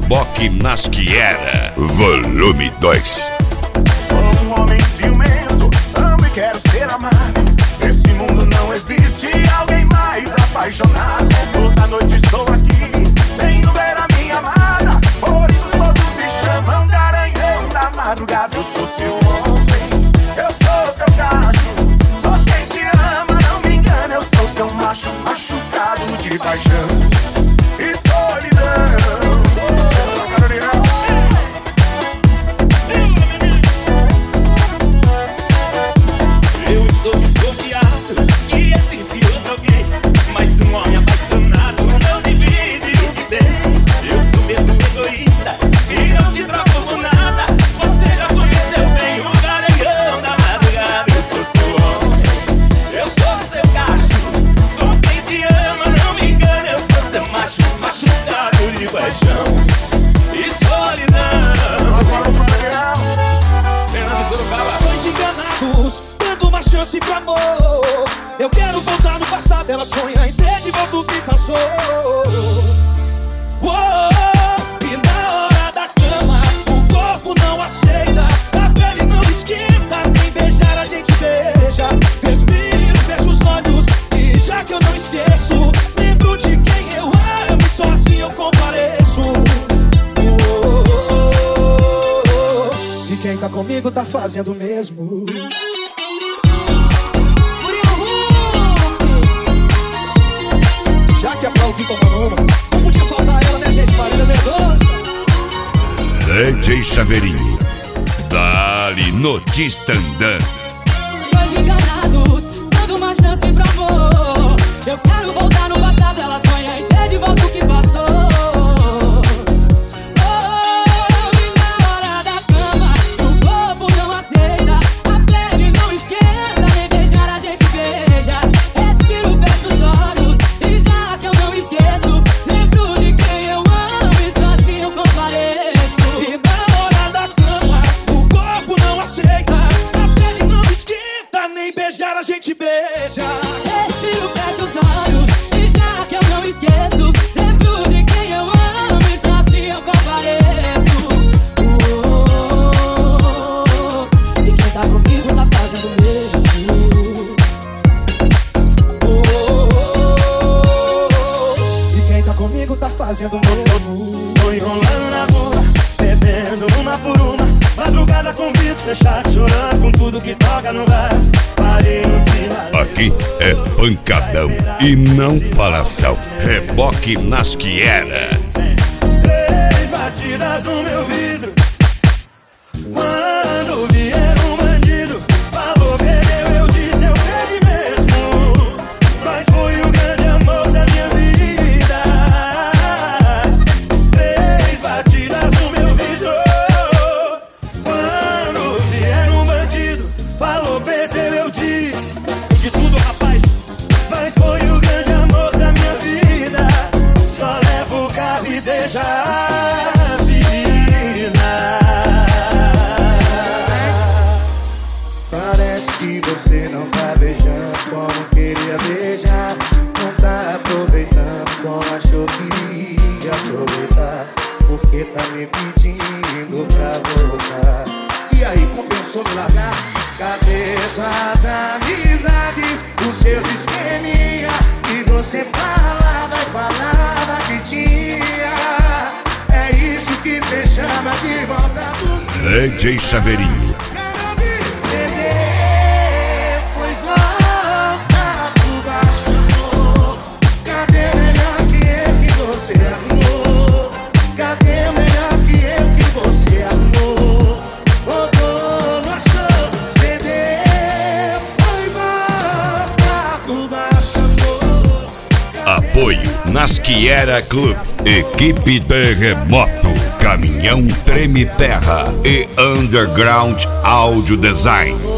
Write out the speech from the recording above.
Reboque Nasquiera, volume 2. Sou um homem ciumento, amo e quero ser amado. Nesse mundo não existe alguém mais apaixonado. Toda noite estou aqui, venho ver a minha amada. Por isso todos me chamam garanhão da madrugada. Eu sou seu homem, eu sou seu cacho. Só quem te ama não me engana. Eu sou seu macho, machucado de paixão e solidão. Eu estou desconfiado que existe outro alguém, mas um homem apaixonado não divide o que tem. Eu sou mesmo egoísta e não te troco por nada. Você já conheceu bem o garanhão da madrugada. Eu sou seu homem, eu sou seu cacho. Sou quem te ama, não me engana. Eu sou seu macho, machucado de paixão e solidão. Dois enganados, dando uma chance pro amor. Eu quero voltar no passado, ela sonha em ter de volta o que passou. E na hora da cama, o corpo não aceita, a pele não esquenta, nem beijar a gente beija. Respiro, fecho os olhos e já que eu não esqueço, lembro de quem eu amo e só assim eu compareço. E quem tá comigo tá fazendo o mesmo. Já que é pra ouvir tomando uma, não podia faltar ela, né, gente? Marília Mendonça. DJ Chaveirinho, dali no Distandã. Dois enganados, dando uma chance pro amor. Eu quero voltar no passado, ela sonha em ter de volta o que passou. E na hora da cama, o corpo não aceita, a pele não esquenta, nem beijar a gente beija. Respiro, fecho os olhos e já que eu não esqueço, lembro de quem eu amo e só assim eu compareço. E na hora da cama, o corpo não aceita, a pele não esquenta, nem beijar a gente beija. Respiro, fecho os olhos e já que eu não esqueço, lembro de quem eu amo e só assim eu compareço. E quem tá comigo tá fazendo o mesmo. E quem tá comigo tá fazendo o mesmo. Tô enrolando na rua, bebendo uma por uma. Madrugada com vidro fechado, chorando com tudo que toca no bar. Parei no sinal. Aqui é pancadão e não falação. Reboque Nasquiera. 3 batidas no meu vidro. Quando vier um bandido, falou, perdeu, eu disse, eu perdi mesmo. Mas foi o grande amor da minha vida. 3 batidas no meu vidro. Quando vier um bandido, falou, perdeu, eu disse, de tudo, rapaz. Mas foi o grande amor da minha vida. Só levo o carro e deixa as meninas. Parece que você não tá beijando como queria beijar. Não tá aproveitando como achou que ia aproveitar. Porque tá me pedindo pra voltar. E aí, compensou me largar? Cadê suas amizades, os seus esqueminha que você falava e falava que tinha? É isso que cê chama de volta por cima. DJ Chaveirinho, Foi volta por baixo. Cadê o melhor que eu que você arrumou? Cadê o melhor que eu que você arrumou? Rodou, não achou, CD. Foi volta por baixo. apoio Nasquiera Club, equipe Terremoto, Caminhão Treme Terra e Underground Audio Design.